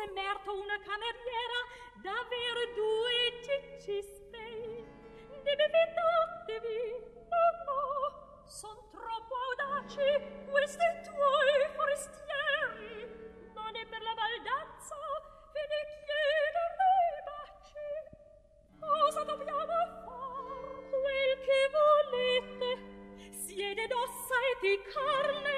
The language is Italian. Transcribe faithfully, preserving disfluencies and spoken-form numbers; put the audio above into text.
fosse merto una cameriera d'aver due ciccispei. Ne bevedatevi, oh no, son troppo audaci questi tuoi forestieri, non è per la baldanza, ve ne chiederne i baci. Cosa dobbiamo far? Quel che volete, siede d'ossa e di carne,